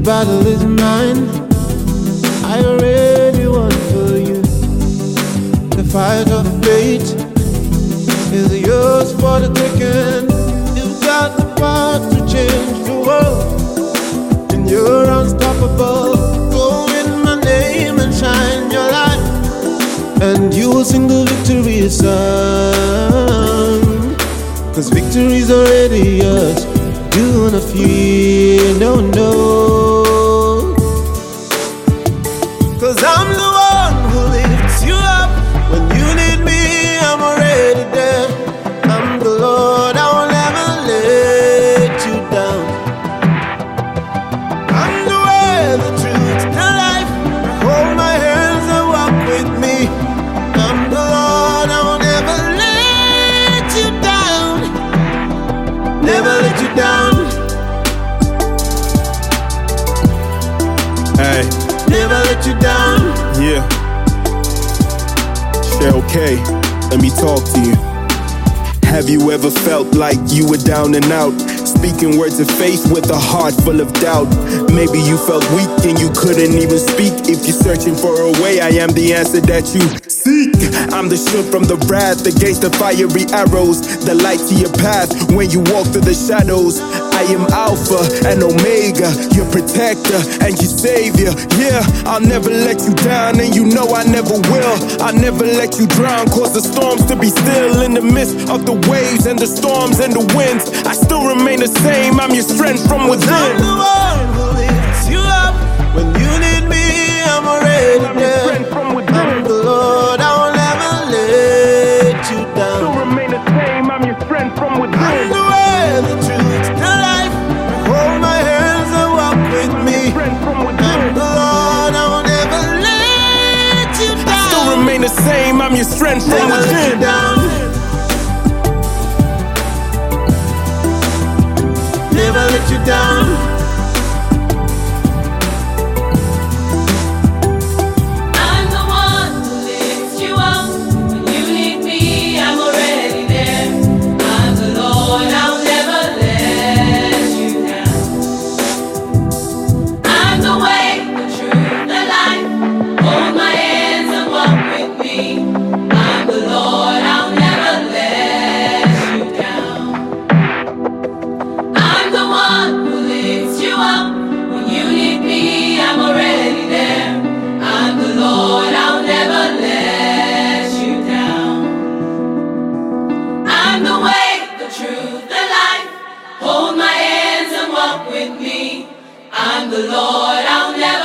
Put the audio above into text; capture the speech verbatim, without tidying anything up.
battle is mine. I already won for you. The fight of fate is yours for the taking. You've got the power to change the world, and you're unstoppable. Go in my name and shine your light, and you will sing the victory song. Cause victory's already yours. Do wanna fear, no, no. Cause I'm the one who lifts you up. When you need me, I'm already there. I'm the Lord, I will never let you down. I'm the way, the truth, the life. Hold my hands and walk with me. I'm the Lord, I will never let you down. Never let you down. Hey. Never let you down. Yeah. Cheryl K, let me talk to you. Have you ever felt like you were down and out? Speaking words of faith with a heart full of doubt. Maybe you felt weak and you couldn't even speak. If you're searching for a way, I am the answer that you seek. I'm the shield from the wrath against the fiery arrows, the light to your path when you walk through the shadows. I am Alpha and Omega, your protector and your savior. Yeah, I'll never let you down, and you know I never will. I'll never let you drown, cause the storms to be still. In the midst of the waves and the storms and the winds, I still remain the same. I'm your strength from within. I'm the one who lifts you up. When you need me, I'm already I'm there. your strength from within. I'm the Lord, I will never let you down. Still remain the same. I'm your strength from within. I'm the way, the truth, the life. Hold my hands and walk with me. I'm the Lord, I will never let you down. I still remain the same. I'm your strength from Never let you within. down. Never let you down. Hold my hands and walk with me. I'm the Lord, I'll never